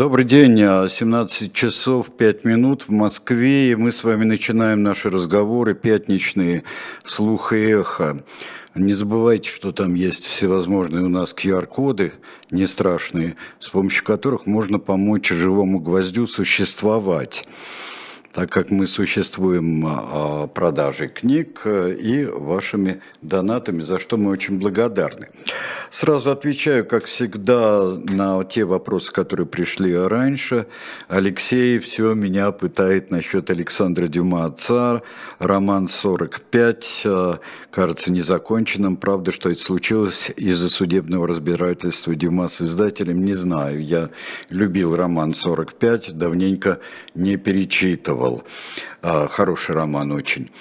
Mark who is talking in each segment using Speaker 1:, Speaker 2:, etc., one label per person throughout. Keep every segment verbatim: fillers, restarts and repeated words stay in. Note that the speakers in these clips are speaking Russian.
Speaker 1: Добрый день, а, семнадцать часов пять минут в Москве, и мы с вами начинаем наши разговоры пятничные «Слух и эхо». Не забывайте, что там есть всевозможные у нас ку ар-коды, не страшные, с помощью которых можно помочь живому гвоздю существовать, так как мы существуем а, продажей книг э, и вашими донатами, за что мы очень благодарны. Сразу отвечаю, как всегда, на те вопросы, которые пришли раньше. Алексей все меня пытает насчет Александра Дюма отца. Роман сорок пять, э, кажется, незаконченным. Правда, что это случилось из-за судебного разбирательства Дюма с издателем, не знаю. Я любил роман сорок пять, давненько не перечитывал. Хороший роман очень.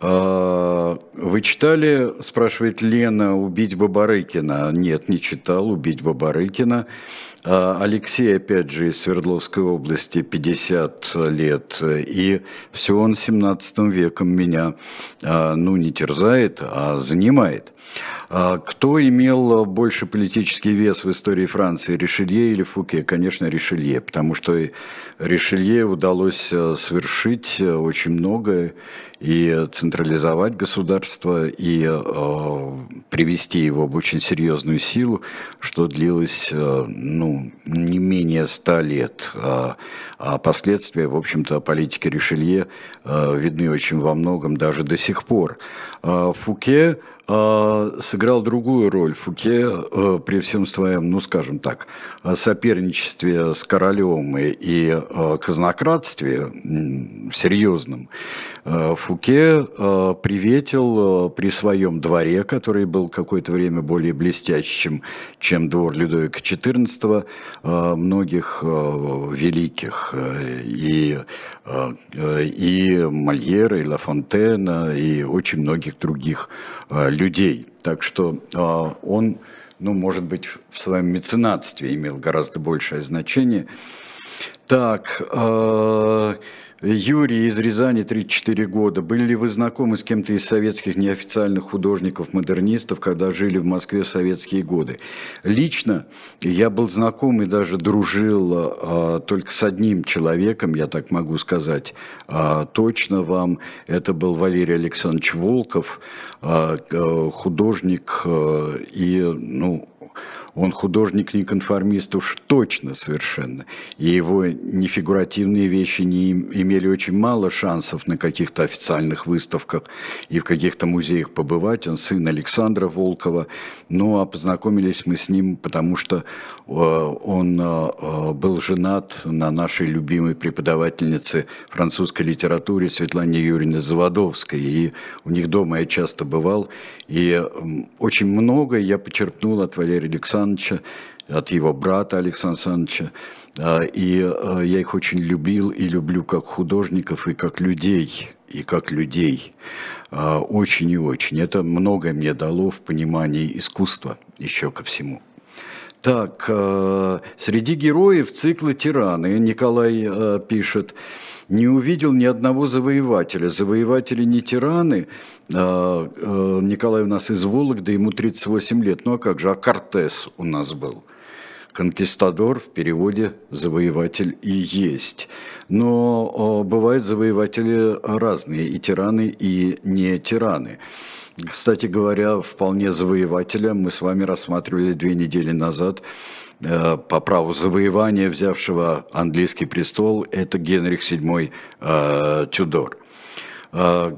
Speaker 1: Вы читали, спрашивает Лена, «Убить Бабарыкина»? Нет, не читал «Убить Бабарыкина». Алексей, опять же, из Свердловской области, пятьдесят лет, и все он семнадцатым веком меня, ну, не терзает, а занимает. Кто имел больше политический вес в истории Франции, Ришелье или Фуке? Конечно, Ришелье, потому что Ришелье удалось совершить очень многое, и централизовать государство, и э, привести его в очень серьезную силу, что длилось, э, ну, не менее ста лет. А, а последствия, в общем-то, политики Ришелье э, видны очень во многом даже до сих пор. А Фуке э, сыграл другую роль. Фуке э, при всем своем, ну, скажем так, соперничестве с королем и, и э, казнократстве м, серьезном, э, Фуке э, приветил э, при своем дворе, который был какое-то время более блестящим, чем двор Людовика четырнадцатого, э, многих э, великих, э, и, э, и Мольера, и Ла Фонтена, и очень многих других э, людей. Так что э, он, ну, может быть, в своем меценатстве имел гораздо большее значение. Так, э, Юрий из Рязани, тридцать четыре года. Были ли вы знакомы с кем-то из советских неофициальных художников-модернистов, когда жили в Москве в советские годы? Лично я был знаком и даже дружил а, только с одним человеком, я так могу сказать а, точно вам. Это был Валерий Александрович Волков, а, художник а, и, ну, он художник не конформист уж точно совершенно. И его нефигуративные вещи не имели очень мало шансов на каких-то официальных выставках и в каких-то музеях побывать. Он сын Александра Волкова. Ну, а познакомились мы с ним, потому что он был женат на нашей любимой преподавательнице французской литературы Светлане Юрьевне Заводовской. И у них дома я часто бывал. И очень многое я почерпнул от Валерия Александровича, от его брата Александра Александровича. И я их очень любил и люблю как художников и как людей. И как людей. Очень и очень. Это многое мне дало в понимании искусства еще ко всему. Так, среди героев цикла «Тираны» Николай пишет: не увидел ни одного завоевателя. Завоеватели не тираны. Николай у нас из Вологды, ему тридцать восемь лет. Ну а как же, а Кортес у нас был. Конкистадор в переводе завоеватель и есть. Но бывают завоеватели разные, и тираны, и не тираны. Кстати говоря, вполне завоевателя мы с вами рассматривали две недели назад по праву завоевания, взявшего английский престол, это Генрих седьмой э, Тюдор. Э,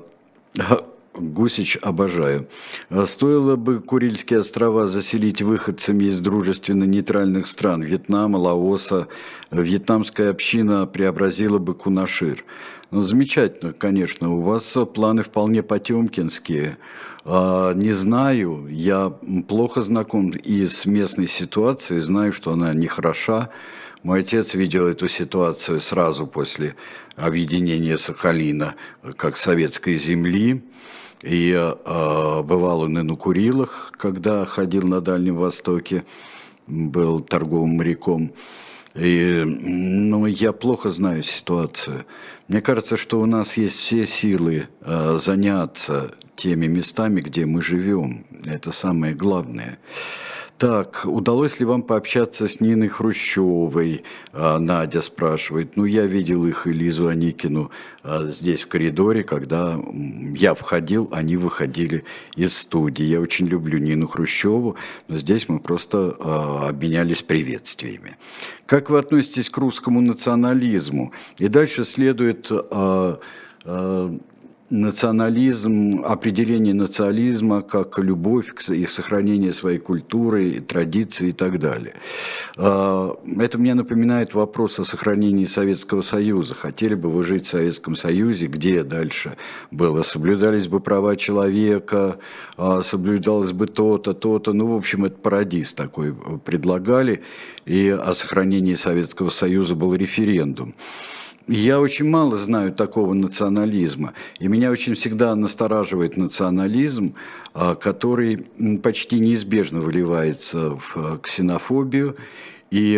Speaker 1: Гусич обожаю. Стоило бы Курильские острова заселить выходцами из дружественно-нейтральных стран Вьетнама, Лаоса, вьетнамская община преобразила бы Кунашир. Ну, замечательно, конечно, у вас планы вполне потемкинские. Не знаю, я плохо знаком и с местной ситуацией, знаю, что она нехороша. Мой отец видел эту ситуацию сразу после объединения Сахалина как советской земли. И э, бывал он и на Курилах, когда ходил на Дальнем Востоке, был торговым моряком. И, ну, я плохо знаю ситуацию. Мне кажется, что у нас есть все силы э, заняться теми местами, где мы живем. Это самое главное. Так, удалось ли вам пообщаться с Ниной Хрущевой? А, Надя спрашивает. Ну, я видел их и Лизу Аникину а, здесь в коридоре, когда м, я входил, они выходили из студии. Я очень люблю Нину Хрущеву, но здесь мы просто а, обменялись приветствиями. Как вы относитесь к русскому национализму? И дальше следует... а, а, национализм, определение национализма как любовь к и сохранение своей культуры, традиций и так далее. Это мне напоминает вопрос о сохранении Советского Союза. Хотели бы вы жить в Советском Союзе, где дальше было? Соблюдались бы права человека, соблюдалось бы то-то, то-то. Ну, в общем, это парадиз такой предлагали. И о сохранении Советского Союза был референдум. Я очень мало знаю такого национализма, и меня очень всегда настораживает национализм, который почти неизбежно выливается в ксенофобию и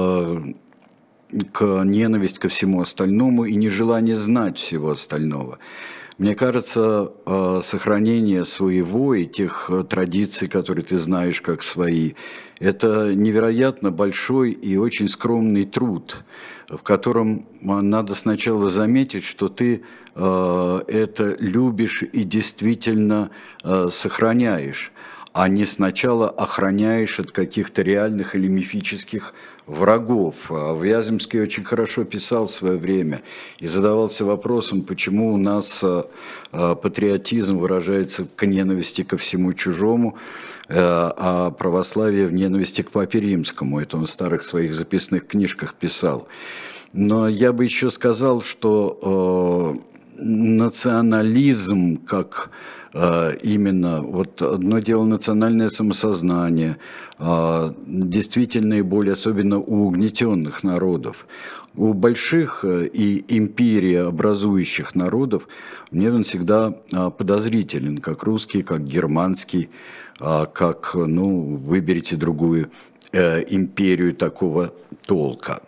Speaker 1: к ненависть ко всему остальному и нежелание знать всего остального. Мне кажется, сохранение своего и тех традиций, которые ты знаешь как свои, это невероятно большой и очень скромный труд, в котором надо сначала заметить, что ты это любишь и действительно сохраняешь, а не сначала охраняешь от каких-то реальных или мифических врагов. Вяземский очень хорошо писал в свое время и задавался вопросом, почему у нас патриотизм выражается к ненависти ко всему чужому, а православие в ненависти к Папе Римскому. Это он в старых своих записных книжках писал. Но я бы еще сказал, что национализм как... Именно, вот одно дело национальное самосознание, действительно и более особенно у угнетенных народов. У больших и империообразующих народов мне он всегда подозрителен, как русский, как германский, как, ну, выберите другую империю такого толка.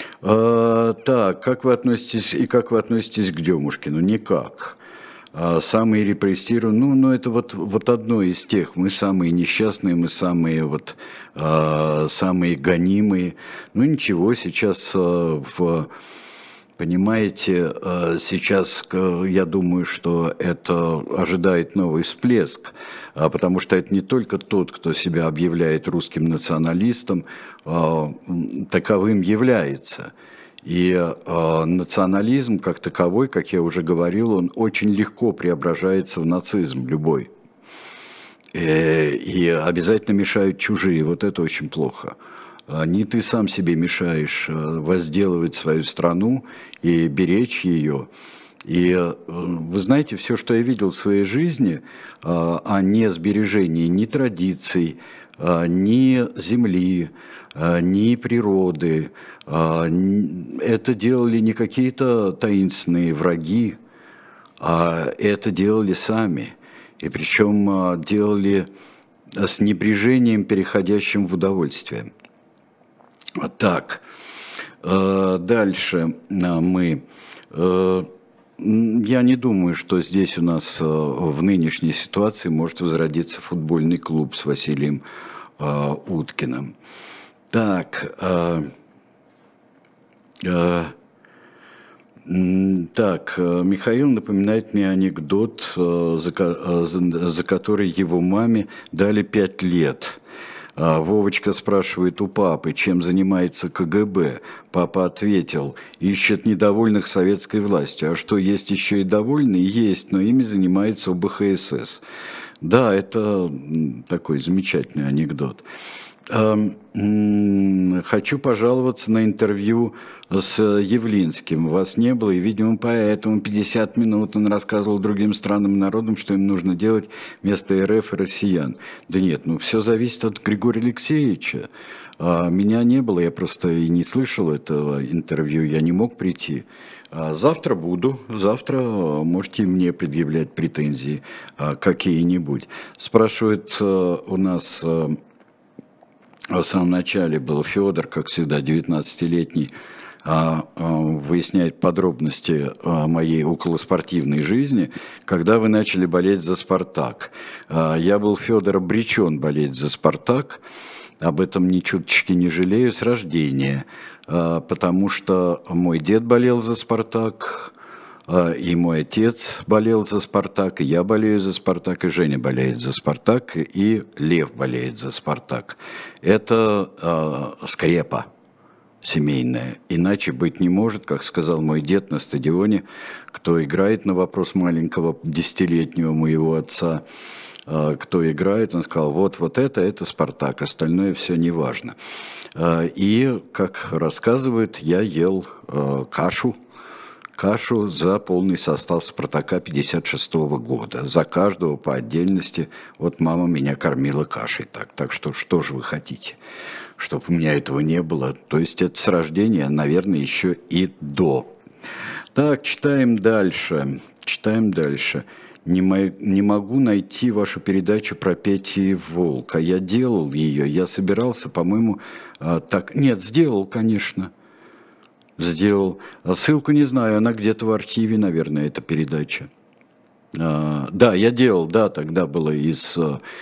Speaker 1: Так, как вы относитесь, и как вы относитесь к Демушкину? Никак. Самые репрессированные, ну, ну это вот, вот одно из тех, мы самые несчастные, мы самые, вот, э, самые гонимые. Ну ничего, сейчас, э, в, понимаете, э, сейчас э, я думаю, что это ожидает новый всплеск, э, потому что это не только тот, кто себя объявляет русским националистом, э, таковым является. И э, национализм как таковой, как я уже говорил, он очень легко преображается в нацизм, любой. И, и обязательно мешают чужие, вот это очень плохо. Не ты сам себе мешаешь возделывать свою страну и беречь ее. И вы знаете, все, что я видел в своей жизни, о не сбережении ни традиций, ни земли, ни природы, это делали не какие-то таинственные враги, а это делали сами. И причем делали с небрежением, переходящим в удовольствие. Так, дальше мы... Я не думаю, что здесь у нас в нынешней ситуации может возродиться футбольный клуб с Василием Уткиным. Так, так, Михаил напоминает мне анекдот, за, за, за который его маме дали пять лет. Вовочка спрашивает у папы, чем занимается ка гэ бэ. Папа ответил, ищет недовольных советской властью. А что, есть еще и довольные? Есть, но ими занимается о бэ ха эс эс. Да, это такой замечательный анекдот. Хочу пожаловаться на интервью с Явлинским. Вас не было, и, видимо, поэтому пятьдесят минут он рассказывал другим странам и народам, что им нужно делать вместо эр эф и россиян. Да нет, ну все зависит от Григория Алексеевича. Меня не было, я просто и не слышал этого интервью, я не мог прийти. Завтра буду, завтра можете мне предъявлять претензии какие-нибудь. Спрашивает у нас... В самом начале был Федор, как всегда, девятнадцатилетний, выясняет подробности моей околоспортивной жизни, когда вы начали болеть за «Спартак». Я был, Федор, обречен болеть за «Спартак», об этом ни чуточки не жалею с рождения, потому что мой дед болел за «Спартак», и мой отец болел за «Спартак», и я болею за «Спартак», и Женя болеет за «Спартак», и Лев болеет за «Спартак». Это скрепа семейная. Иначе быть не может, как сказал мой дед на стадионе, кто играет на вопрос маленького десятилетнего моего отца, кто играет, он сказал, вот, вот это, это «Спартак», остальное все не важно. И, как рассказывают, я ел кашу, кашу за полный состав «Спартака» пятьдесят шестого года. За каждого по отдельности. Вот мама меня кормила кашей так. Так что, что же вы хотите? Чтобы у меня этого не было. То есть это с рождения, наверное, еще и до. Так, читаем дальше. Читаем дальше. Не, мо- не могу найти вашу передачу про Петю Волка. Я делал ее, я собирался, по-моему, так... Нет, сделал, конечно. Сделал. Ссылку не знаю, она где-то в архиве, наверное, эта передача. Да, я делал, да, тогда было и с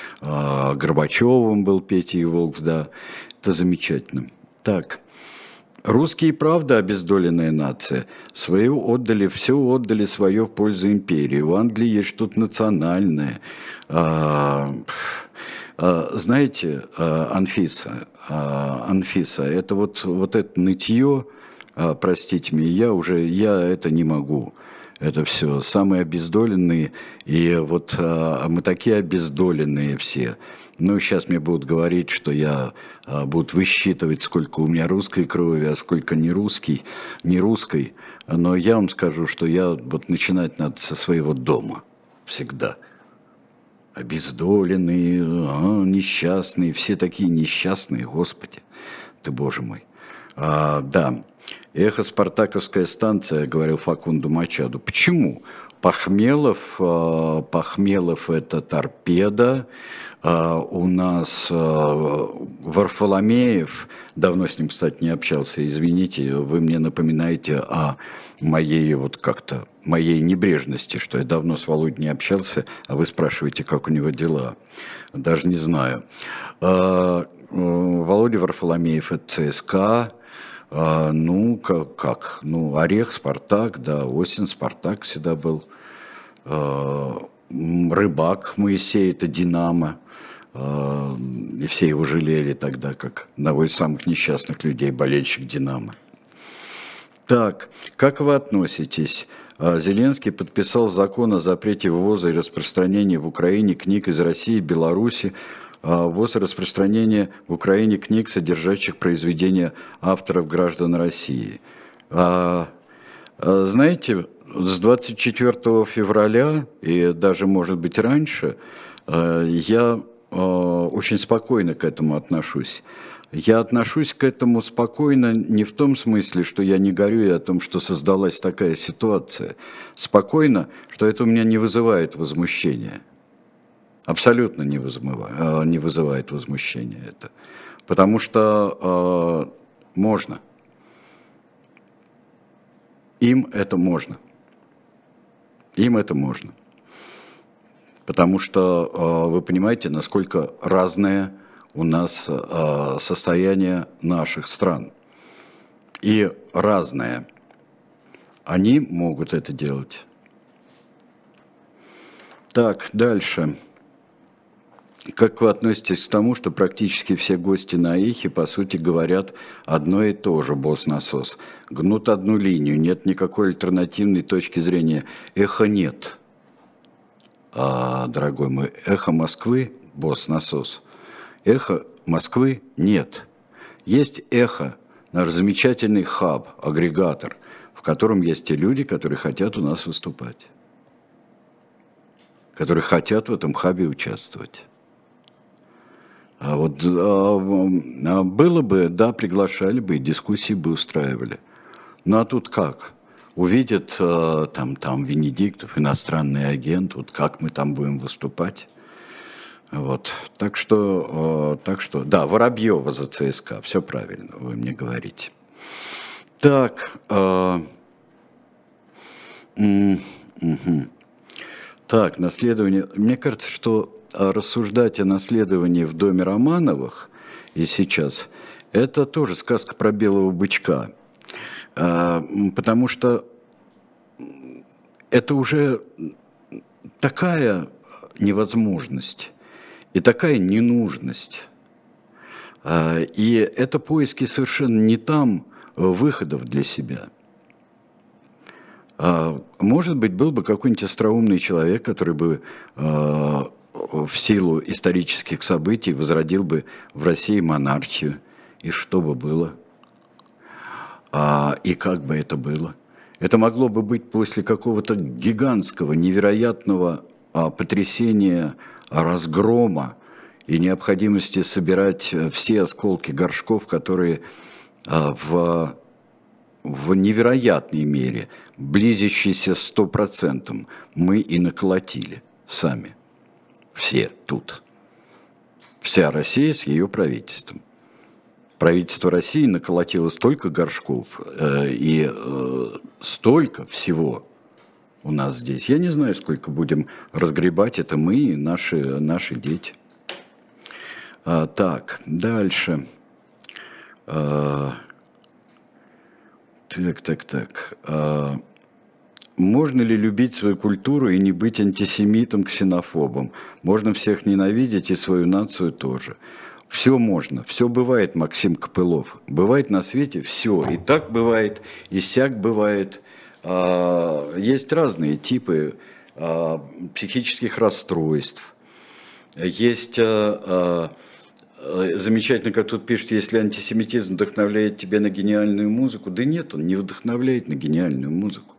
Speaker 1: Горбачевым был Петя Волк, да. Это замечательно. Так. Русские, правда, обездоленная нация. Свое отдали, все отдали свое в пользу империи. У Англии есть что-то национальное. А, а, знаете, Анфиса, а, Анфиса, это вот, вот это нытье, а, простите меня, я уже, я это не могу. Это все самые обездоленные, и вот а, мы такие обездоленные все. Ну, сейчас мне будут говорить, что я а, будут высчитывать, сколько у меня русской крови, а сколько не русский, не русской. Но я вам скажу, что я вот начинать надо со своего дома всегда. Обездоленные, а, несчастные, все такие несчастные, Господи, ты Боже мой. А, да, эхо «Спартаковская станция», говорил Факунду Мачаду. Почему? Пахмелов, а, Пахмелов это торпеда. Uh, у нас uh, Варфоломеев, давно с ним, кстати, не общался, извините, вы мне напоминаете о моей вот как-то, моей небрежности, что я давно с Володей не общался, а вы спрашиваете, как у него дела. Даже не знаю. Uh, uh, Володя Варфоломеев – это ЦСКА, uh, ну, как, как? Ну, Орех, Спартак, да, Осин, Спартак всегда был. Uh, Рыбак Моисей – это Динамо. И все его жалели тогда, как одного из самых несчастных людей, болельщик «Динамо». Так, как вы относитесь? Зеленский подписал закон о запрете ввоза и распространения в Украине книг из России и Беларуси, ввоз и распространение в Украине книг, содержащих произведения авторов граждан России. Знаете, с двадцать четвёртого февраля, и даже, может быть, раньше, я очень спокойно к этому отношусь. Я отношусь к этому спокойно не в том смысле, что я не горюю о том, что создалась такая ситуация. Спокойно, что это у меня не вызывает возмущения. Абсолютно не вызывает, не вызывает возмущения это. Потому что э, можно. Им это можно. Им это можно. Потому что вы понимаете, насколько разное у нас состояние наших стран. И разное. Они могут это делать. Так, дальше. Как вы относитесь к тому, что практически все гости на эхе, по сути, говорят одно и то же, босс-насос? Гнут одну линию, нет никакой альтернативной точки зрения. Эхо нет. А, дорогой мой, эхо Москвы, босс-насос. Эхо Москвы нет. Есть эхо, наш замечательный хаб, агрегатор, в котором есть те люди, которые хотят у нас выступать. Которые хотят в этом хабе участвовать. А вот а, было бы, да, приглашали бы, дискуссии бы устраивали. Ну а тут как? Увидят там, там Венедиктов, иностранный агент, вот как мы там будем выступать. Вот. Так что, так что, да, Воробьева за ЦСКА, все правильно, вы мне говорите. Так, э, угу. Так, наследование. Мне кажется, что рассуждать о наследовании в доме Романовых и сейчас, это тоже сказка про белого бычка. Потому что это уже такая невозможность и такая ненужность. И это поиски совершенно не там выходов для себя. Может быть, был бы какой-нибудь остроумный человек, который бы в силу исторических событий возродил бы в России монархию. И что бы было? И как бы это было? Это могло бы быть после какого-то гигантского, невероятного потрясения, разгрома и необходимости собирать все осколки горшков, которые в, в невероятной мере, близящиеся сто процентов, мы и наколотили сами. Все тут. Вся Россия с ее правительством. Правительство России наколотило столько горшков э, и э, столько всего у нас здесь. Я не знаю, сколько будем разгребать, это мы и наши, наши дети. А, так, дальше. А, так, так, так. А, можно ли любить свою культуру и не быть антисемитом, ксенофобом? Можно всех ненавидеть и свою нацию тоже. Все можно, все бывает, Максим Копылов. Бывает на свете все. И так бывает, и сяк бывает. Есть разные типы психических расстройств. Есть замечательно, как тут пишут, если антисемитизм вдохновляет тебя на гениальную музыку. Да нет, он не вдохновляет на гениальную музыку.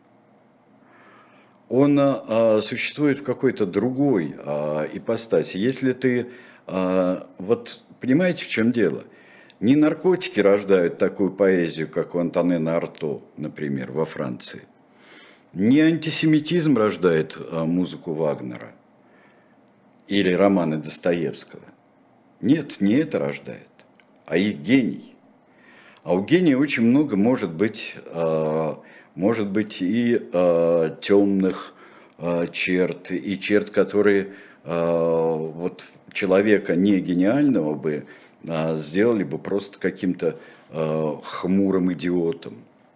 Speaker 1: Он существует в какой-то другой ипостаси. Если ты... Вот понимаете, в чем дело? Не наркотики рождают такую поэзию, как у Антонена Арто, например, во Франции. Не антисемитизм рождает музыку Вагнера или романы Достоевского. Нет, не это рождает, а их гений. А у гения очень много может быть, может быть и темных черт, и черт, которые вот человека не гениального бы сделали бы просто каким-то хмурым идиотом.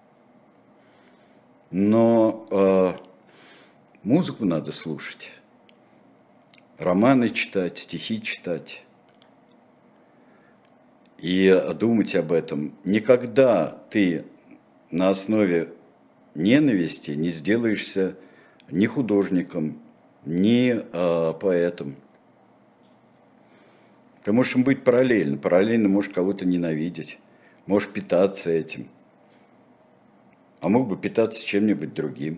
Speaker 1: Но музыку надо слушать, романы читать, стихи читать и думать об этом. Никогда ты на основе ненависти не сделаешься ни художником, ни поэтом. Ты можешь им быть параллельно. Параллельно можешь кого-то ненавидеть. Можешь питаться этим. А мог бы питаться чем-нибудь другим.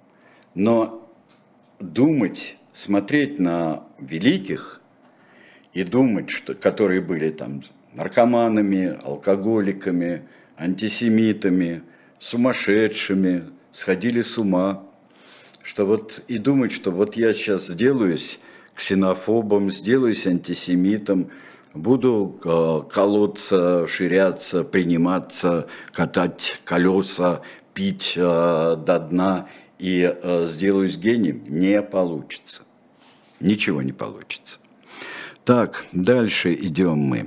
Speaker 1: Но думать, смотреть на великих и думать, что, которые были там наркоманами, алкоголиками, антисемитами, сумасшедшими, сходили с ума, что вот и думать, что вот я сейчас сделаюсь ксенофобом, сделаюсь антисемитом, буду колоться, ширяться, приниматься, катать колеса, пить до дна и сделаюсь гением. Не получится. Ничего не получится. Так, дальше идем мы.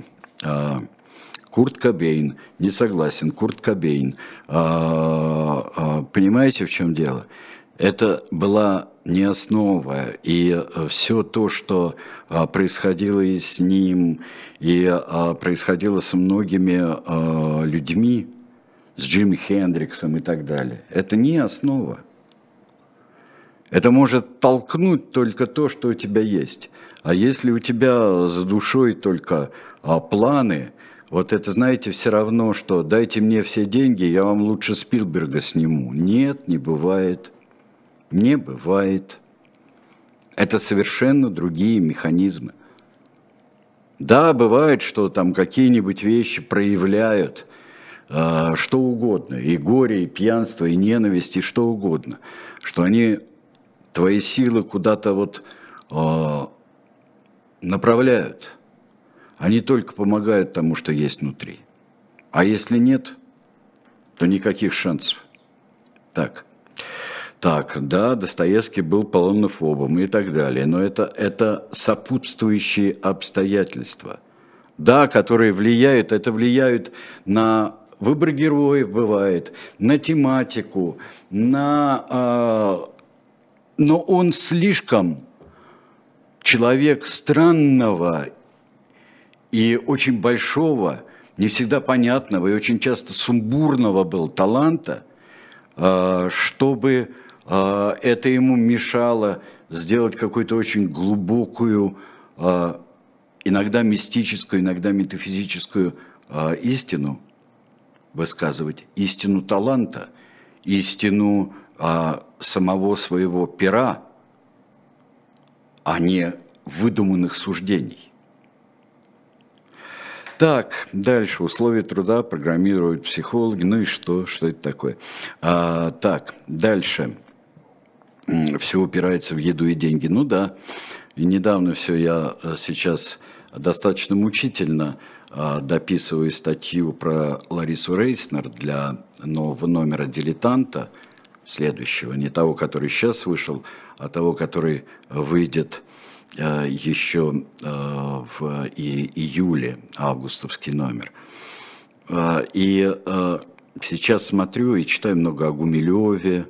Speaker 1: Курт Кобейн. Не согласен. Курт Кобейн. Понимаете, в чем дело? Это была не основа, и все то, что происходило и с ним, и происходило со многими людьми, с Джимми Хендриксом и так далее, это не основа. Это может толкнуть только то, что у тебя есть. А если у тебя за душой только планы, вот это, знаете, все равно, что дайте мне все деньги, я вам лучше Спилберга сниму. Нет, не бывает. Не бывает. Это совершенно другие механизмы. Да, бывает, что там какие-нибудь вещи проявляют э, что угодно, и горе, и пьянство, и ненависть, и что угодно, что они твои силы куда-то вот э, направляют. Они только помогают тому, что есть внутри. А если нет, то никаких шансов. Так. Так, да, Достоевский был полонофобом и так далее, но это, это сопутствующие обстоятельства, да, которые влияют, это влияют на выбор героев, бывает, на тематику, на... Э, но он слишком человек странного и очень большого, не всегда понятного и очень часто сумбурного был таланта, э, чтобы э, это ему мешало сделать какую-то очень глубокую, э, иногда мистическую, иногда метафизическую э, истину, высказывать истину таланта, истину а, самого своего пера, а не выдуманных суждений. Так, дальше. Условия труда программируют психологи. Ну и что? Что это такое? А, так, дальше. Все упирается в еду и деньги. Ну да, и недавно все я сейчас достаточно мучительно дописываю статью про Ларису Рейснер для нового номера «Дилетанта», следующего, не того, который сейчас вышел, а того, который выйдет еще в июле, августовский номер. И сейчас смотрю и читаю много о Гумилеве,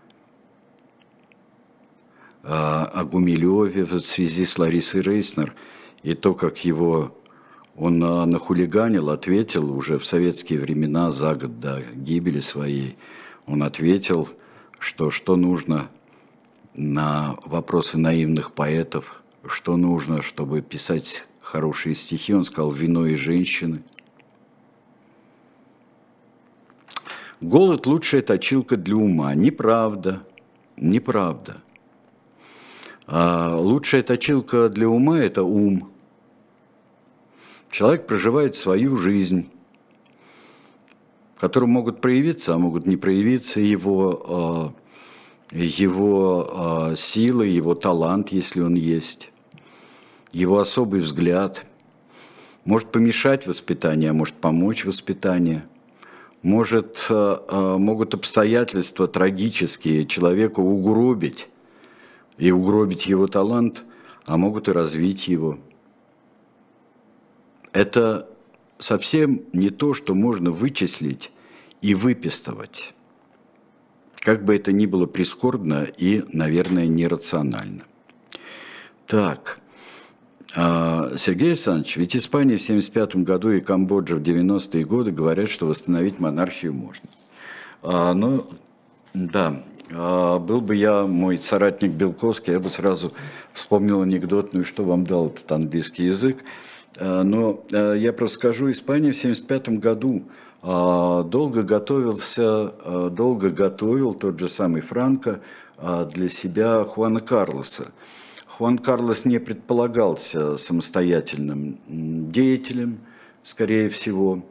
Speaker 1: о Гумилеве в связи с Ларисой Рейснер, и то, как его... Он нахулиганил, ответил уже в советские времена, за год до гибели своей. Он ответил, что что нужно на вопросы наивных поэтов, что нужно, чтобы писать хорошие стихи. Он сказал: вино и женщины. Голод – лучшая точилка для ума. Неправда, неправда. А лучшая точилка для ума – это ум. Человек проживает свою жизнь, в которой могут проявиться, а могут не проявиться его, его силы, его талант, если он есть, его особый взгляд. Может помешать воспитанию, а может помочь воспитанию. Может, могут обстоятельства трагические человека угробить и угробить его талант, а могут и развить его. Это совсем не то, что можно вычислить и выпистывать, как бы это ни было прискорбно и, наверное, нерационально. Так, Сергей Александрович, ведь Испания в семьдесят пятом году и Камбоджа в девяностые годы говорят, что восстановить монархию можно. А, ну, да, а, был бы я, мой соратник Белковский, я бы сразу вспомнил анекдот, ну и что вам дал этот английский язык. Но я просто скажу, Испания в семьдесят пятом году долго готовился, долго готовил тот же самый Франко для себя Хуана Карлоса. Хуан Карлос не предполагался самостоятельным деятелем, скорее всего,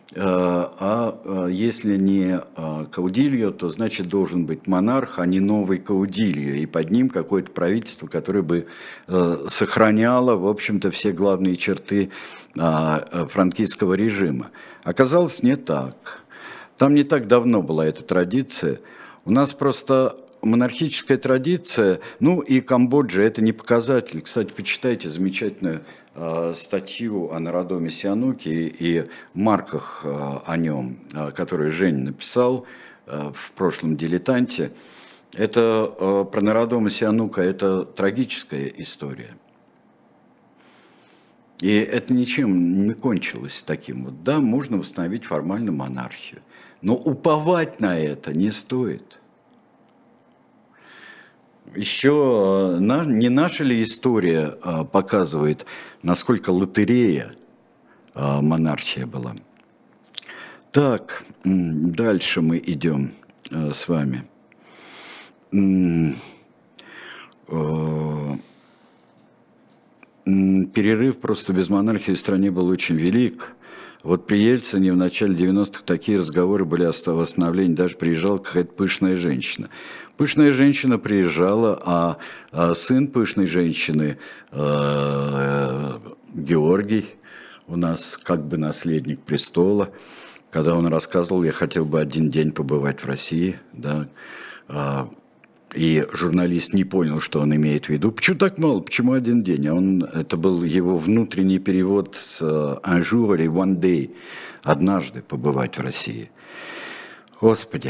Speaker 1: а если не каудильо, то значит должен быть монарх, а не новый каудильо, и под ним какое-то правительство, которое бы сохраняло, в общем-то, все главные черты франкистского режима. Оказалось, не так. Там не так давно была эта традиция. У нас просто монархическая традиция, ну и Камбоджа – это не показатель. Кстати, почитайте замечательную статью о Нородоме Сиануке и марках о нем, которую Женя написал в прошлом «Дилетанте». Это про Нородома Сианука, это трагическая история. И это ничем не кончилось таким. Вот, да, можно восстановить формально монархию, но уповать на это не стоит. Еще не наша ли история показывает, насколько лотерея монархия была? Так, дальше мы идем с вами. Перерыв просто без монархии в стране был очень велик. Вот при Ельцине в начале девяностых такие разговоры были о восстановлении, даже приезжала какая-то пышная женщина. Пышная женщина приезжала, а, а сын пышной женщины, э, Георгий, у нас как бы наследник престола, когда он рассказывал, я хотел бы один день побывать в России, да, э, и журналист не понял, что он имеет в виду. Почему так мало? Почему один день? Он, это был его внутренний перевод с «un jour» или «one day», однажды побывать в России. Господи,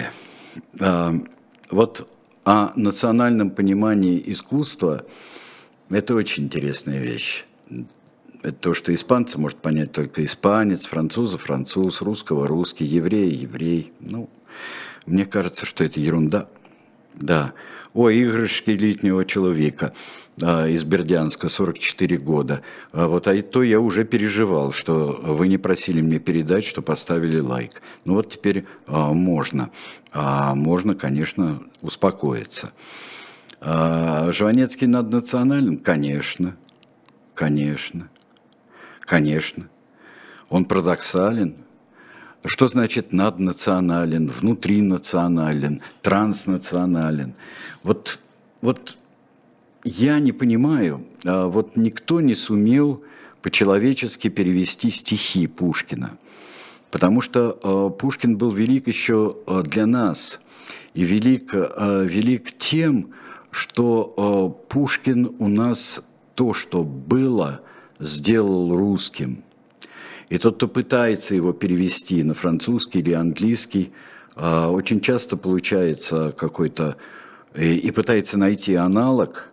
Speaker 1: вот о национальном понимании искусства – это очень интересная вещь. Это то, что испанцы может понять только испанец, француза – француз, русского – русский, еврей – еврей. Ну, мне кажется, что это ерунда. Да. О, игрышки летнего человека а, из Бердянска, сорок четыре года. А вот а то я уже переживал, что вы не просили мне передать, что поставили лайк. Ну вот теперь а, можно. А, можно, конечно, успокоиться. А, Жванецкий наднационален? Конечно. Конечно. Конечно. Он парадоксален. Что значит наднационален, внутринационален, транснационален? Вот, вот я не понимаю, вот никто не сумел по-человечески перевести стихи Пушкина, потому что Пушкин был велик еще для нас, и велик, велик тем, что Пушкин у нас то, что было, сделал русским. И тот, кто пытается его перевести на французский или английский, очень часто получается какой-то, и пытается найти аналог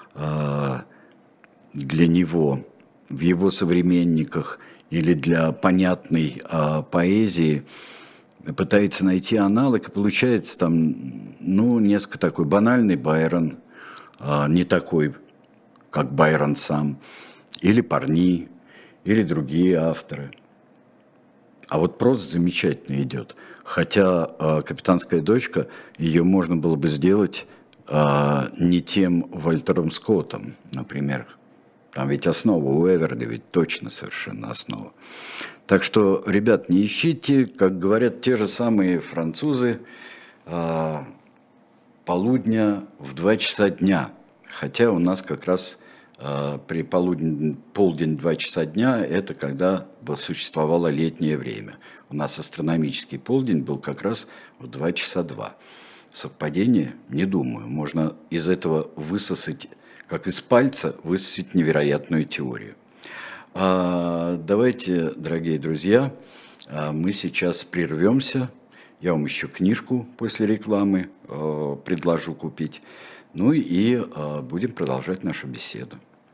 Speaker 1: для него в его современниках или для понятной поэзии, пытается найти аналог, и получается там, ну, несколько такой банальный Байрон, не такой, как Байрон сам, или Парни, или другие авторы. А вот просто замечательно идет. Хотя э, «Капитанская дочка», ее можно было бы сделать э, не тем Вальтером Скоттом, например. Там ведь основа у Эверли, ведь точно совершенно основа. Так что, ребят, не ищите, как говорят те же самые французы, э, полудня в два часа дня. Хотя у нас как раз при полудень, полдень, два часа дня, это когда существовало летнее время. У нас астрономический полдень был как раз в два часа два. Совпадение? Не думаю. Можно из этого высосать, как из пальца, высосать невероятную теорию. А, давайте, дорогие друзья, мы сейчас прервемся. Я вам еще книжку после рекламы э, предложу купить. Ну и э, будем продолжать нашу беседу.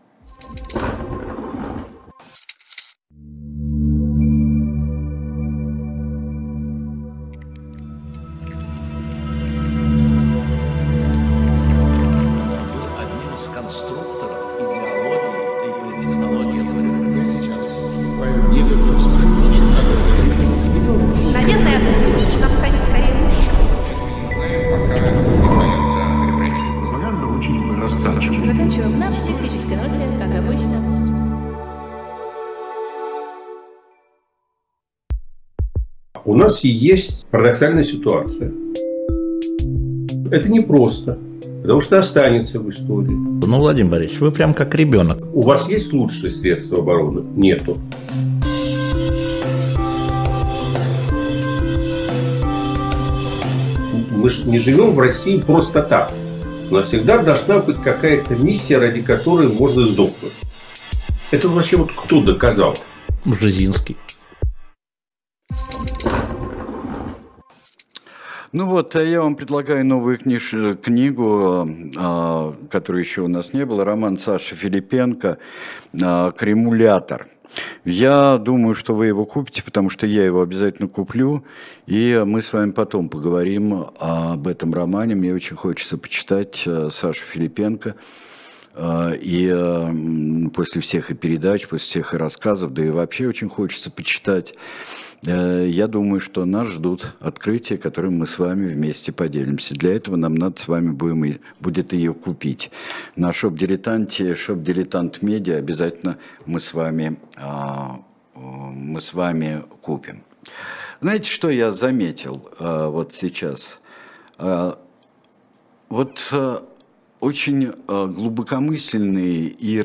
Speaker 2: У нас есть парадоксальная ситуация. Это непросто, потому что останется в истории.
Speaker 3: Ну, Владимир Борисович, вы прям как ребенок.
Speaker 2: У вас есть лучшие средства обороны? Нету. Мы же не живем в России просто так. У нас всегда должна быть какая-то миссия, ради которой можно сдохнуть. Это вообще вот кто доказал?
Speaker 3: Бжезинский.
Speaker 1: Ну вот, я вам предлагаю новую книж... книгу, которую еще у нас не было, роман Саши Филипенко «Кремулятор». Я думаю, что вы его купите, потому что я его обязательно куплю, и мы с вами потом поговорим об этом романе. Мне очень хочется почитать Сашу Филипенко, и после всех и передач, после всех и рассказов, да и вообще очень хочется почитать. Я думаю, что нас ждут открытия, которым мы с вами вместе поделимся. Для этого нам надо с вами будем, будет ее купить. На шоп-дилетанте, шоп-дилетант медиа обязательно мы с вами, мы с вами купим. Знаете, что я заметил вот сейчас? Вот очень глубокомысленные и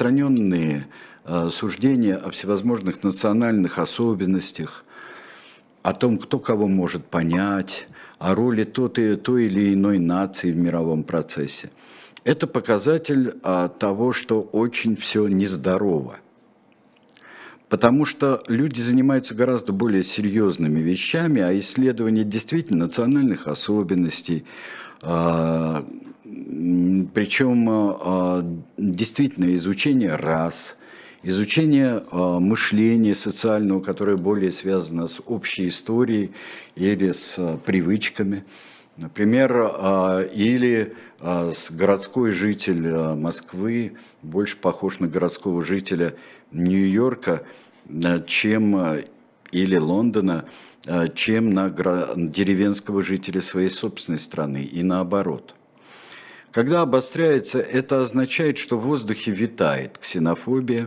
Speaker 1: распространенные суждения о всевозможных национальных особенностях, о том, кто кого может понять, о роли той, той или иной нации в мировом процессе. Это показатель а, того, что очень все нездорово. Потому что люди занимаются гораздо более серьезными вещами, а исследование действительно национальных особенностей, а, причем а, действительно изучение рас, изучение э, мышления социального, которое более связано с общей историей или с э, привычками. Например, э, или э, с городской житель э, Москвы больше похож на городского жителя Нью-Йорка, э, чем, э, или Лондона, э, чем на гра- деревенского жителя своей собственной страны, и наоборот. Когда обостряется, это означает, что в воздухе витает ксенофобия,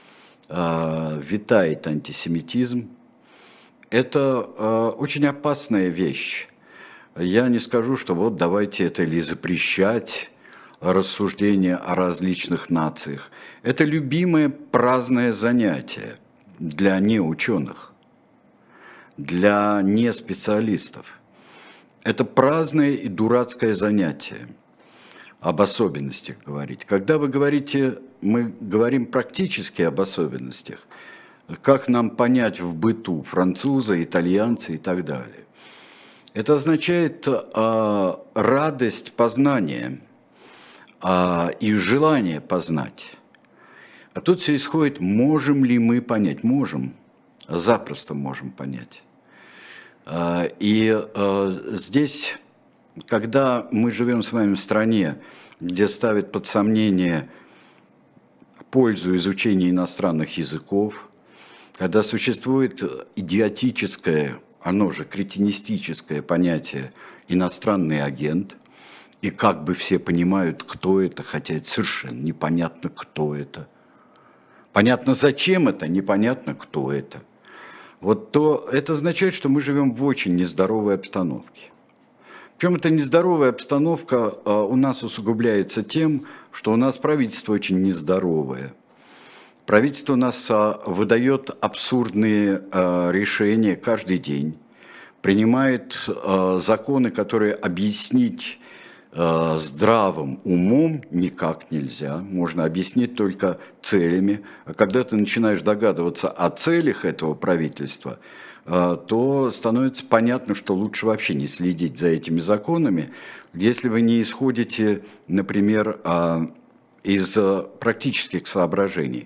Speaker 1: витает антисемитизм. Это э, очень опасная вещь. Я не скажу, что вот давайте это или запрещать, рассуждения о различных нациях. Это любимое праздное занятие для неученых, для неспециалистов. Это праздное и дурацкое занятие. Об особенностях говорить. Когда вы говорите, мы говорим практически об особенностях, как нам понять в быту француза, итальянца и так далее. Это означает а, радость познания а, и желание познать. А тут все исходит, можем ли мы понять? Можем, запросто можем понять. А, и а, здесь... Когда мы живем с вами в стране, где ставят под сомнение пользу изучения иностранных языков, когда существует идиотическое, оно же кретинистическое понятие «иностранный агент», и как бы все понимают, кто это, хотя это совершенно непонятно, кто это. Понятно, зачем это, непонятно, кто это. Вот то это означает, что мы живем в очень нездоровой обстановке. Причем эта нездоровая обстановка у нас усугубляется тем, что у нас правительство очень нездоровое. Правительство у нас выдает абсурдные решения каждый день, принимает законы, которые объяснить здравым умом никак нельзя. Можно объяснить только целями. А когда ты начинаешь догадываться о целях этого правительства, то становится понятно, что лучше вообще не следить за этими законами, если вы не исходите, например, из практических соображений.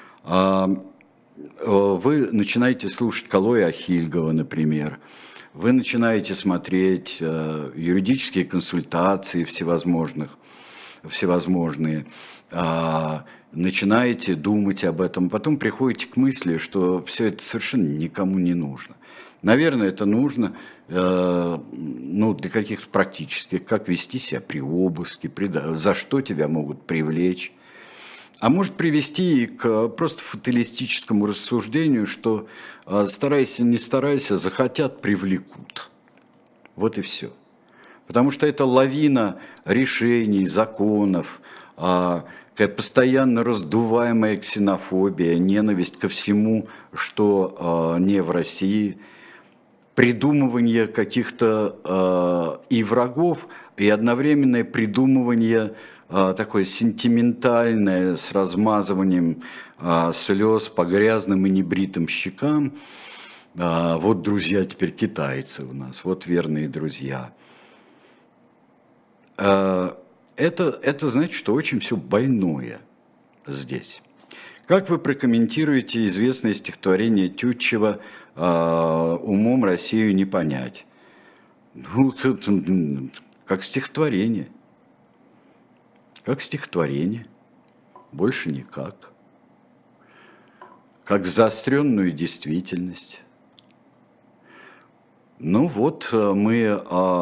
Speaker 1: Вы начинаете слушать Калоя Ахильгова, например, вы начинаете смотреть юридические консультации всевозможных, всевозможные, начинаете думать об этом, потом приходите к мысли, что все это совершенно никому не нужно. Наверное, это нужно э, ну, для каких-то практических, как вести себя при обыске, при, за что тебя могут привлечь. А может привести и к просто фаталистическому рассуждению, что э, старайся, не старайся, захотят, привлекут. Вот и все. Потому что это лавина решений, законов, э, постоянно раздуваемая ксенофобия, ненависть ко всему, что э, не в России, придумывание каких-то э, и врагов, и одновременное придумывание э, такое сентиментальное, с размазыванием э, слез по грязным и небритым щекам. Э, вот друзья теперь китайцы у нас, вот верные друзья. Э, Это, это значит, что очень все больное здесь. Как вы прокомментируете известное стихотворение Тютчева «Умом Россию не понять»? Ну, как стихотворение. Как стихотворение. Больше никак. Как заостренную действительность. Ну вот мы...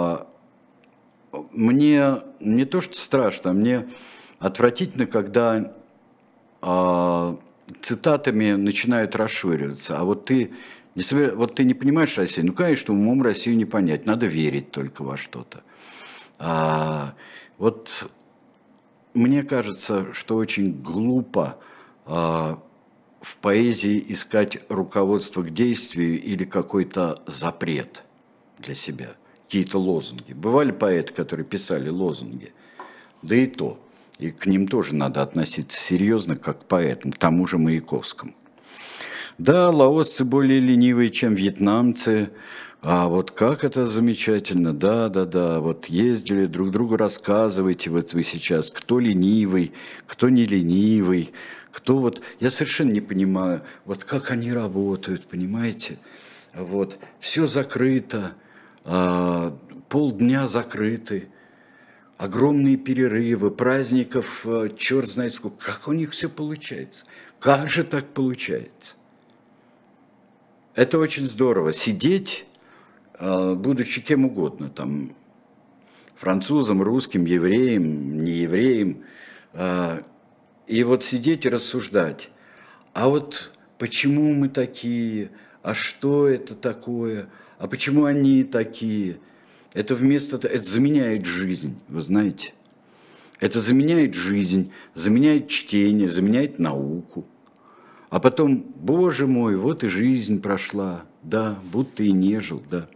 Speaker 1: Мне не то, что страшно, мне отвратительно, когда э, цитатами начинают расшвыриваться. А вот ты, не, вот ты не понимаешь Россию? Ну, конечно, умом Россию не понять, надо верить только во что-то. А, вот мне кажется, что очень глупо а, в поэзии искать руководство к действию или какой-то запрет для себя, какие-то лозунги. Бывали поэты, которые писали лозунги, да и то. И к ним тоже надо относиться серьезно, как к поэтам, к тому же Маяковскому. Да, лаосцы более ленивые, чем вьетнамцы. А вот как это замечательно, да, да, да, вот ездили, друг другу рассказывайте, вот вы сейчас, кто ленивый, кто не ленивый, кто вот, я совершенно не понимаю, вот как они работают, понимаете, вот, все закрыто, а, полдня закрыты, огромные перерывы, праздников, черт знает сколько, как у них все получается, как же так получается? Это очень здорово, сидеть, будучи кем угодно, там, французом, русским, евреем, не евреем, и вот сидеть и рассуждать, а вот почему мы такие, а что это такое, а почему они такие, это вместо, это заменяет жизнь, вы знаете, это заменяет жизнь, заменяет чтение, заменяет науку. А потом, боже мой, вот и жизнь прошла, да, будто и не жил, да.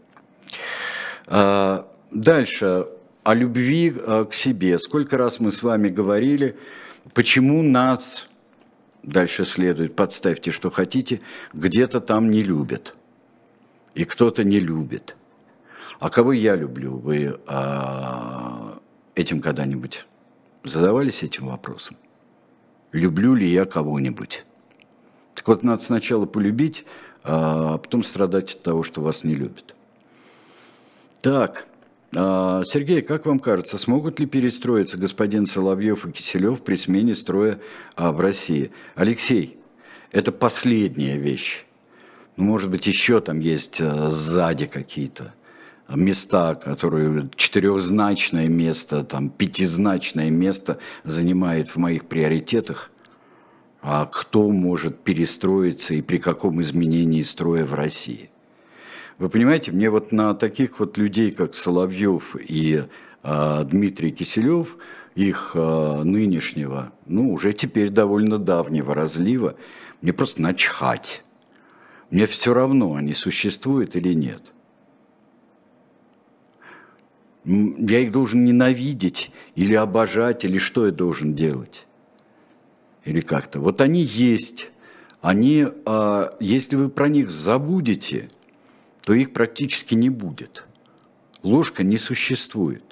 Speaker 1: А, дальше, о любви к себе. Сколько раз мы с вами говорили, почему нас, дальше следует, подставьте, что хотите, где-то там не любят, и кто-то не любит. А кого я люблю? Вы а, этим когда-нибудь задавались этим вопросом? Люблю ли я кого-нибудь? Так вот, надо сначала полюбить, а потом страдать от того, что вас не любят. Так, Сергей, как вам кажется, смогут ли перестроиться господин Соловьев и Киселев при смене строя в России? Алексей, это последняя вещь. Ну, может быть, еще там есть сзади какие-то места, которые четырехзначное место, там пятизначное место занимает в моих приоритетах. А кто может перестроиться и при каком изменении строя в России? Вы понимаете, мне вот на таких вот людей, как Соловьев и а, Дмитрий Киселев, их а, нынешнего, ну, уже теперь довольно давнего разлива, мне просто начхать. Мне все равно, они существуют или нет. Я их должен ненавидеть или обожать, или что я должен делать? Или как-то. Вот они есть. Они, а, если вы про них забудете, то их практически не будет. Ложка не существует.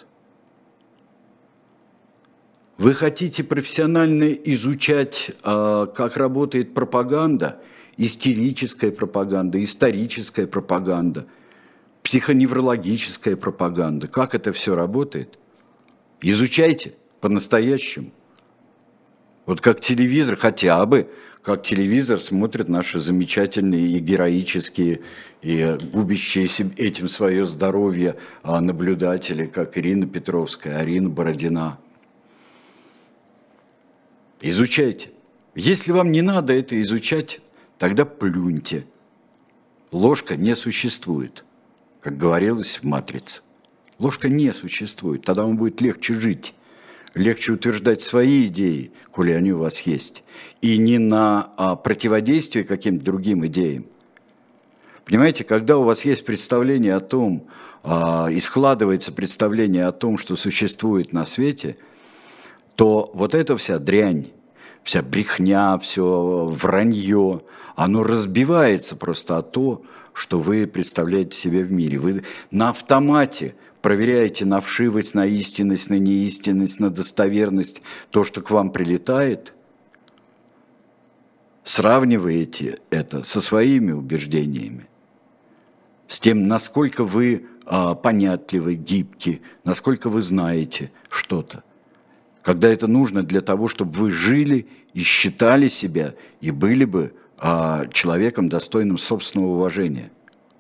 Speaker 1: Вы хотите профессионально изучать, а, как работает пропаганда, истерическая пропаганда, историческая пропаганда, психоневрологическая пропаганда. Как это все работает? Изучайте по-настоящему. Вот как телевизор, хотя бы, как телевизор смотрят наши замечательные и героические, и губящие этим свое здоровье наблюдатели, как Ирина Петровская, Арина Бородина. Изучайте. Если вам не надо это изучать, тогда плюньте. Ложка не существует, как говорилось в «Матрице». Ложка не существует, тогда вам будет легче жить. Легче утверждать свои идеи, коли они у вас есть, и не на а, противодействие каким-то другим идеям. Понимаете, когда у вас есть представление о том, а, и складывается представление о том, что существует на свете, то вот эта вся дрянь, вся брехня, все вранье, оно разбивается просто о то, что вы представляете себе в мире. Вы на автомате проверяете на вшивость, на истинность, на неистинность, на достоверность то, что к вам прилетает, сравниваете это со своими убеждениями, с тем, насколько вы а, понятливы, гибки, насколько вы знаете что-то. Когда это нужно для того, чтобы вы жили и считали себя, и были бы а, человеком, достойным собственного уважения.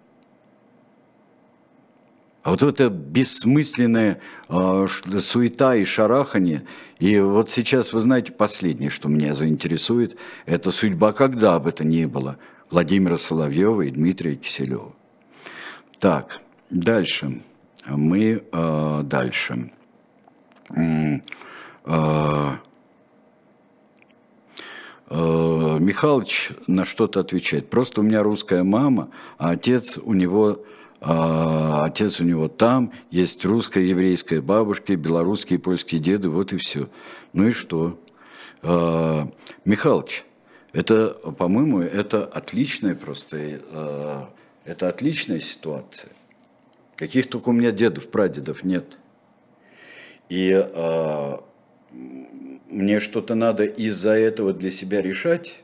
Speaker 1: А вот это бессмысленная э, суета и шарахание, и вот сейчас, вы знаете, последнее, что меня заинтересует, это судьба, когда бы это ни было, Владимира Соловьева и Дмитрия Киселева. Так, дальше. Мы э, дальше. Э, э, Михалыч на что-то отвечает. Просто у меня русская мама, а отец у него, а, отец у него там, есть русская, еврейская бабушки, белорусские, польские деды, вот и все. Ну и что? А, Михалыч, это, по-моему, это отличная просто, а, это отличная ситуация. Каких только у меня дедов, прадедов нет. И а, мне что-то надо из-за этого для себя решать.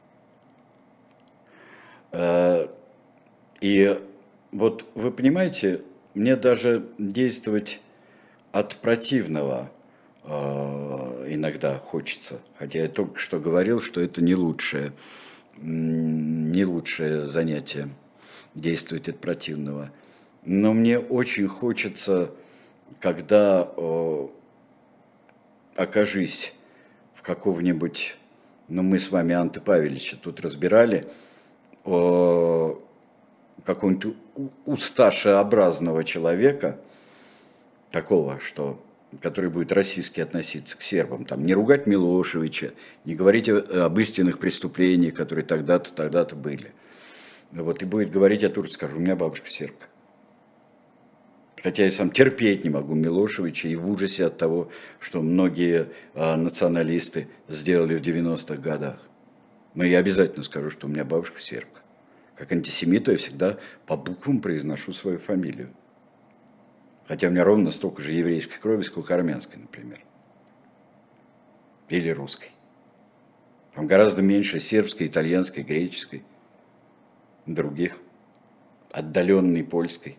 Speaker 1: А, и вот вы понимаете, мне даже действовать от противного а, иногда хочется. Хотя я только что говорил, что это не лучшее, не лучшее занятие действовать от противного. Но мне очень хочется, когда э, окажись в какого-нибудь, ну мы с вами Анты Павелича тут разбирали, э, какого-нибудь усташеобразного человека, такого, что, который будет российски относиться к сербам, там, не ругать Милошевича, не говорить об истинных преступлениях, которые тогда-то, тогда-то были. Вот, и будет говорить, я тоже скажу, у меня бабушка сербка. Хотя я сам терпеть не могу Милошевича и в ужасе от того, что многие а, националисты сделали в девяностых годах. Но я обязательно скажу, что у меня бабушка сербка. Как антисемиту я всегда по буквам произношу свою фамилию. Хотя у меня ровно столько же еврейской крови, сколько армянской, например. Или русской. Там гораздо меньше сербской, итальянской, греческой, других, отдаленной польской.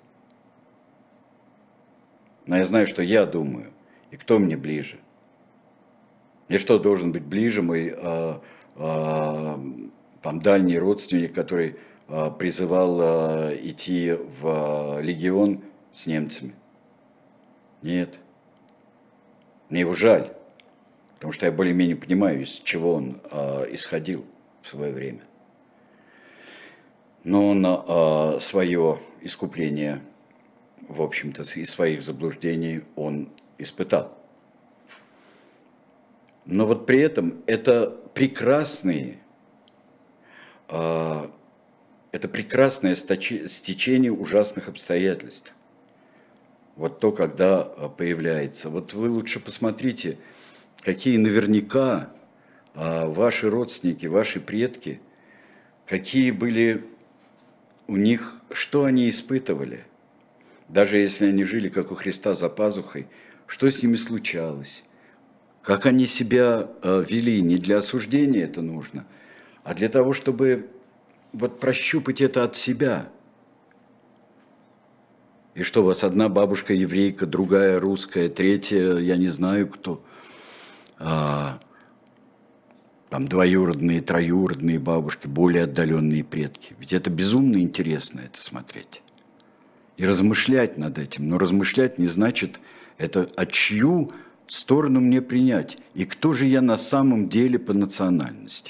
Speaker 1: Но я знаю, что я думаю, и кто мне ближе. Мне что, должен быть ближе мой а, а, там, дальний родственник, который а, призывал а, идти в а, легион с немцами? Нет. Мне его жаль, потому что я более-менее понимаю, из чего он а, исходил в свое время. Но он а, свое искупление, в общем-то, из своих заблуждений он испытал. Но вот при этом это прекрасные, это прекрасное стечение ужасных обстоятельств. Вот то, когда появляется. Вот вы лучше посмотрите, какие наверняка ваши родственники, ваши предки, какие были у них, что они испытывали. Даже если они жили, как у Христа, за пазухой, что с ними случалось, как они себя э, вели, не для осуждения это нужно, а для того, чтобы вот прощупать это от себя. И что у вас одна бабушка еврейка, другая русская, третья, я не знаю кто, а, там двоюродные, троюродные бабушки, более отдаленные предки. Ведь это безумно интересно это смотреть. И размышлять над этим. Но размышлять не значит, это а чью сторону мне принять. И кто же я на самом деле по национальности.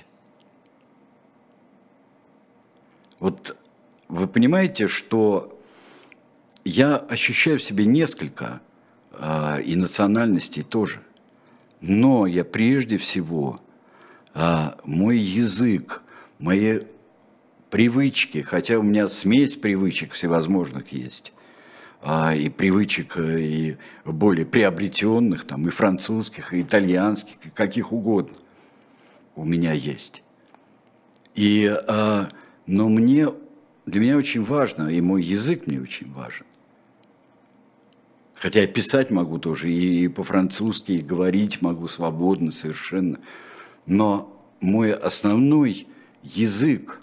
Speaker 1: Вот вы понимаете, что я ощущаю в себе несколько, а, и национальностей тоже. Но я прежде всего, а, мой язык, мои привычки, хотя у меня смесь привычек всевозможных есть, а, и привычек и более приобретенных, там, и французских, и итальянских, и каких угодно у меня есть. И, а, но мне, для меня очень важно, и мой язык мне очень важен. Хотя я писать могу тоже, и, и по-французски, и говорить могу свободно совершенно. Но мой основной язык,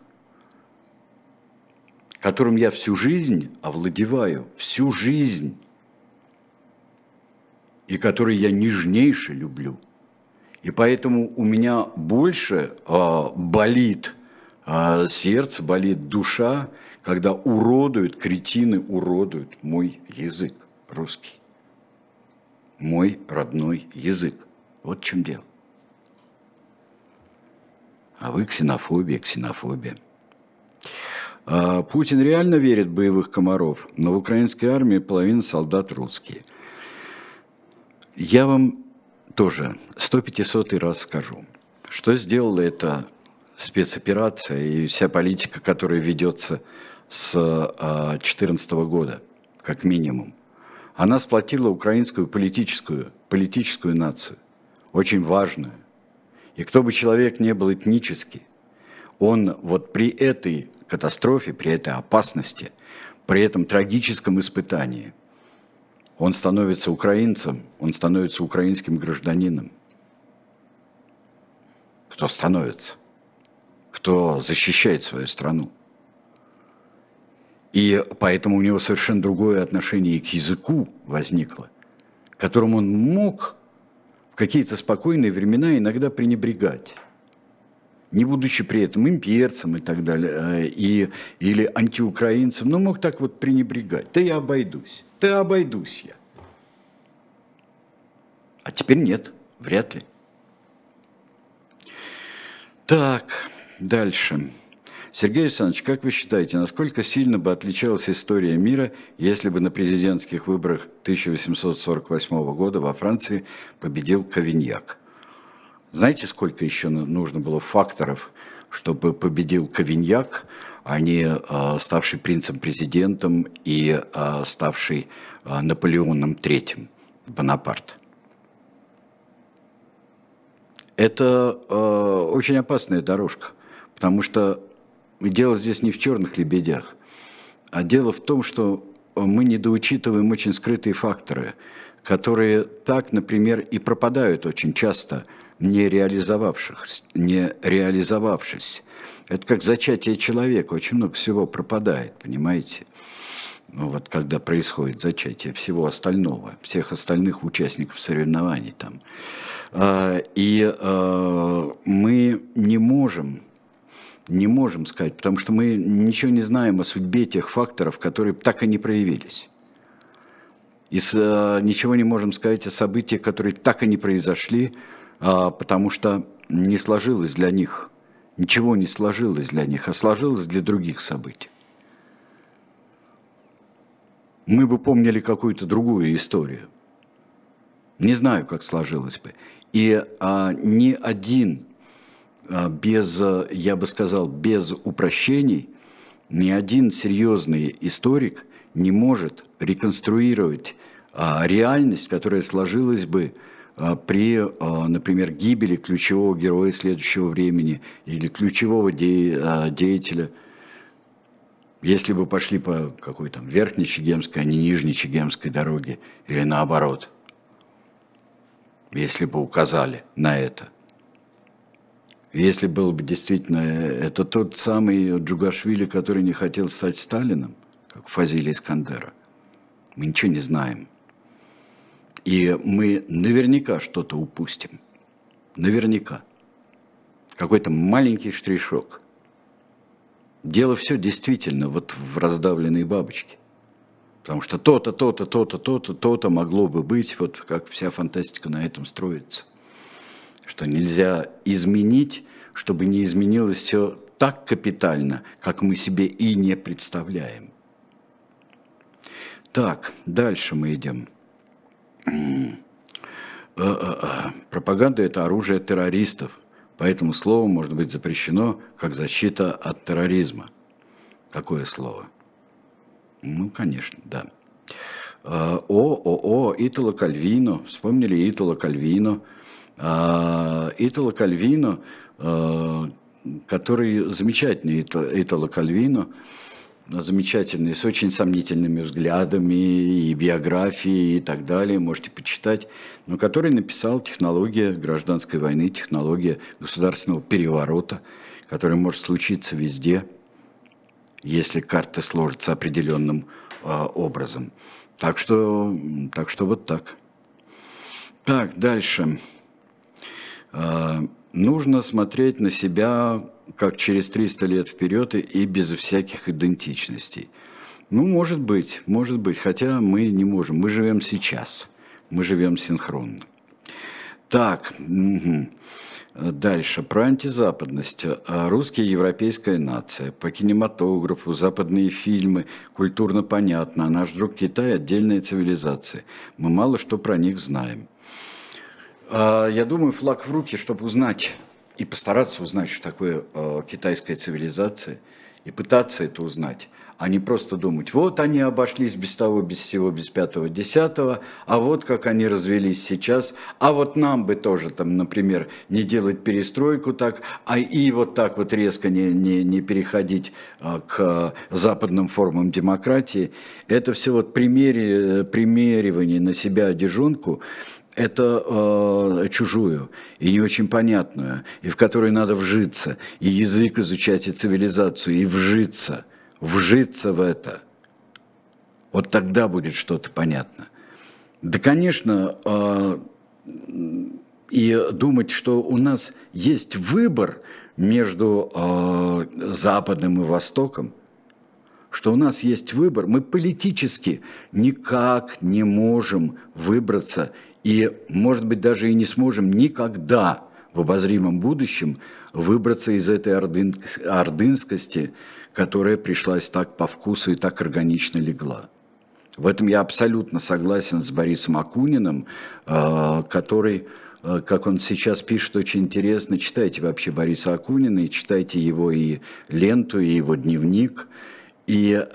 Speaker 1: которым я всю жизнь овладеваю, всю жизнь, и который я нежнейше люблю. И поэтому у меня больше а, болит а, сердце, болит душа, когда уродуют, кретины уродуют мой язык русский. Мой родной язык. Вот в чем дело. А вы ксенофобия, ксенофобия. Путин реально верит в боевых комаров, но в украинской армии половина солдат русские. Я вам тоже сто пятисотый раз скажу, что сделала эта спецоперация и вся политика, которая ведется с две тысячи четырнадцатого года, как минимум, она сплотила украинскую политическую, политическую нацию, очень важную. И кто бы человек не был этнический, он вот при этой катастрофе, при этой опасности, при этом трагическом испытании, он становится украинцем, он становится украинским гражданином. Кто становится? Кто защищает свою страну? И поэтому у него совершенно другое отношение к языку возникло, которым он мог в какие-то спокойные времена иногда пренебрегать, не будучи при этом имперцем и так далее, и, или антиукраинцем, но мог так вот пренебрегать. Да я обойдусь, да обойдусь я. А теперь нет, вряд ли. Так, дальше. Сергей Александрович, как вы считаете, насколько сильно бы отличалась история мира, если бы на президентских выборах тысяча восемьсот сорок восьмого года во Франции победил Кавиньяк? Знаете, сколько еще нужно было факторов, чтобы победил Кавиньяк, а не э, ставший принцем-президентом и э, ставший э, Наполеоном третьим, Бонапарт? Это э, очень опасная дорожка, потому что дело здесь не в черных лебедях, а дело в том, что мы недоучитываем очень скрытые факторы, которые так, например, и пропадают очень часто, не реализовавшись, не реализовавшись. Это как зачатие человека, очень много всего пропадает, понимаете? Ну, вот когда происходит зачатие всего остального, всех остальных участников соревнований там. И мы не можем, не можем сказать, потому что мы ничего не знаем о судьбе тех факторов, которые так и не проявились. И ничего не можем сказать о событиях, которые так и не произошли, потому что не сложилось для них, ничего не сложилось для них, а сложилось для других событий. Мы бы помнили какую-то другую историю. Не знаю, как сложилось бы. И а, ни один, а, без, я бы сказал, без упрощений, ни один серьезный историк не может реконструировать а, реальность, которая сложилась бы а, при, а, например, гибели ключевого героя следующего времени или ключевого де, а, деятеля. Если бы пошли по какой там Верхнечегемской, а не Нижнечегемской дороге, или наоборот, если бы указали на это. Если был бы действительно, это тот самый Джугашвили, который не хотел стать Сталиным, как Фазилий Искандера, мы ничего не знаем. И мы наверняка что-то упустим. Наверняка. Какой-то маленький штришок. Дело все действительно вот в раздавленной бабочке. Потому что то-то, то-то, то-то, то-то, то-то могло бы быть, вот как вся фантастика на этом строится. Что нельзя изменить, чтобы не изменилось все так капитально, как мы себе и не представляем. Так, дальше мы идем. Пропаганда – это оружие террористов. Поэтому слово может быть запрещено как защита от терроризма. Какое слово? Ну, конечно, да. О, о, о, Итало Кальвино. Вспомнили Итало Кальвино. Итало Кальвино, который замечательный Итало Кальвино, замечательный, с очень сомнительными взглядами и биографией и так далее, можете почитать, но который написал «Технология гражданской войны», «Технология государственного переворота», который может случиться везде, если карты сложатся определенным э, образом. Так что, так что вот так. Так, дальше. Э, нужно смотреть на себя как через триста лет вперед и без всяких идентичностей. Ну, может быть, может быть, хотя мы не можем. Мы живем сейчас, мы живем синхронно. Так, угу. Дальше, про антизападность. Русские европейская нация. По кинематографу, западные фильмы, культурно понятно. А наш друг Китай – отдельная цивилизация. Мы мало что про них знаем. Я думаю, флаг в руки, чтобы узнать, и постараться узнать, что такое э, китайская цивилизация, и пытаться это узнать, а не просто думать, вот они обошлись без того, без всего, без пятого, десятого, а вот как они развелись сейчас, а вот нам бы тоже там, например, не делать перестройку так, а и вот так вот резко не, не, не переходить а, к западным формам демократии. Это все вот примери, примеривание на себя одежонку, это э, чужую и не очень понятную, и в которой надо вжиться, и язык изучать, и цивилизацию, и вжиться. Вжиться в это, вот тогда будет что-то понятно. Да, конечно, э, и думать, что у нас есть выбор между э, Западом и Востоком, что у нас есть выбор, мы политически никак не можем выбраться, и, может быть, даже и не сможем никогда в обозримом будущем выбраться из этой ордын, ордынскости, которая пришлась так по вкусу и так органично легла. В этом я абсолютно согласен с Борисом Акуниным, который, как он сейчас пишет, очень интересно. Читайте вообще Бориса Акунина, и читайте его и ленту, и его дневник. И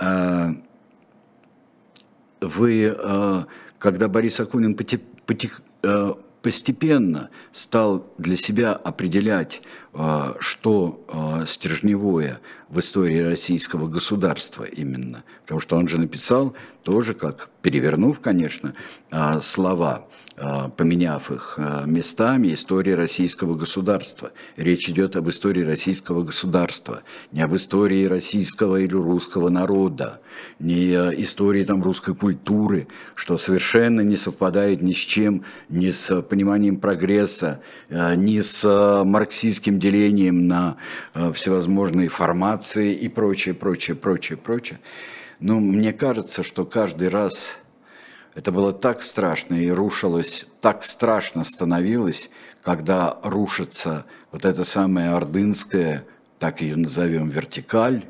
Speaker 1: вы, когда Борис Акунин потек, потек, постепенно стал для себя определять, что стержневое в истории российского государства именно. Потому что он же написал тоже, как перевернув, конечно, слова, поменяв их местами, история российского государства. Речь идет об истории российского государства, не об истории российского или русского народа, не истории там русской культуры, что совершенно не совпадает ни с чем, ни с пониманием прогресса, ни с марксистским делением на всевозможные формации и прочее, прочее, прочее, прочее. Но мне кажется, что каждый раз это было так страшно и рушилось, так страшно становилось, когда рушится вот эта самая ордынская, так ее назовем, вертикаль,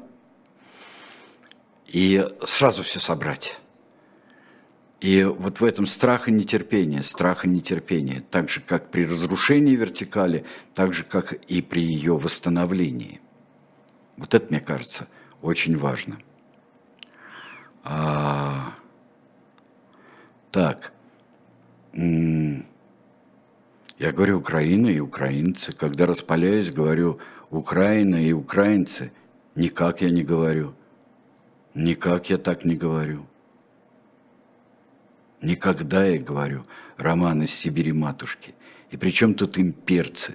Speaker 1: и сразу все собрать. И вот в этом страх и нетерпение, страх и нетерпение, так же, как при разрушении вертикали, так же, как и при ее восстановлении. Вот это, мне кажется, очень важно. А... Так, я говорю Украина и украинцы. Когда распаляюсь, говорю Украина и украинцы. Никак я не говорю. Никак я так не говорю. Никогда я говорю роман из Сибири матушки. И при чем тут имперцы?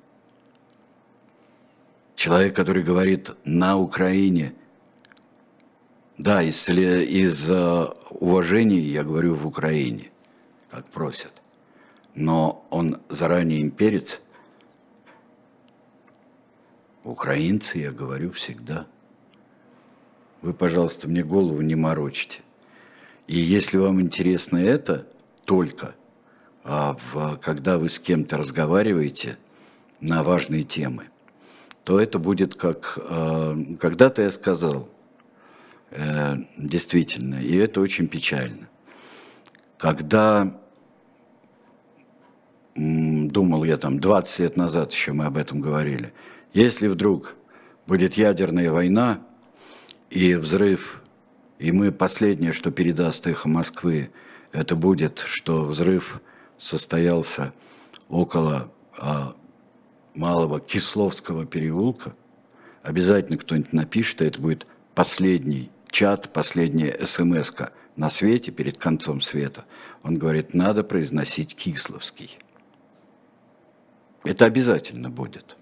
Speaker 1: Человек, который говорит на Украине. Да, из, из uh, уважения я говорю в Украине, как просят. Но он заранее имперец. Украинцы, я говорю всегда. Вы, пожалуйста, мне голову не морочите. И если вам интересно это, только а в, когда вы с кем-то разговариваете на важные темы, то это будет как... А, когда-то я сказал... Действительно, и это очень печально. Когда, думал я там, двадцать лет назад еще мы об этом говорили, если вдруг будет ядерная война и взрыв, и мы последнее, что передаст эхо Москвы, это будет, что взрыв состоялся около а, Малого Кисловского переулка, обязательно кто-нибудь напишет, и это будет последний чат, последняя смс-ка на свете, перед концом света. Он говорит, надо произносить Кисловский. Это обязательно будет.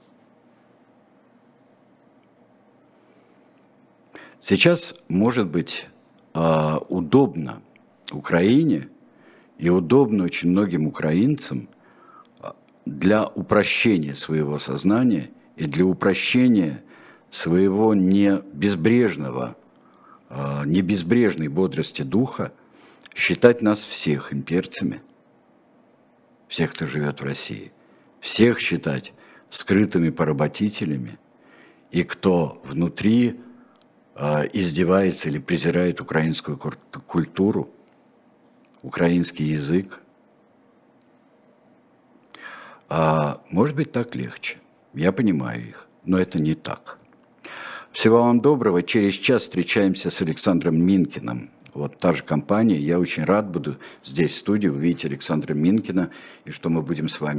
Speaker 1: Сейчас, может быть, удобно Украине и удобно очень многим украинцам для упрощения своего сознания и для упрощения своего не безбрежного, не безбрежной бодрости духа считать нас всех имперцами, всех, кто живет в России, всех считать скрытыми поработителями, и кто внутри издевается или презирает украинскую культуру, украинский язык. А, может быть, так легче. Я понимаю их, но это не так. Всего вам доброго. Через час встречаемся с Александром Минкиным. Вот та же компания. Я очень рад буду здесь в студии увидеть Александра Минкина, и что мы будем с вами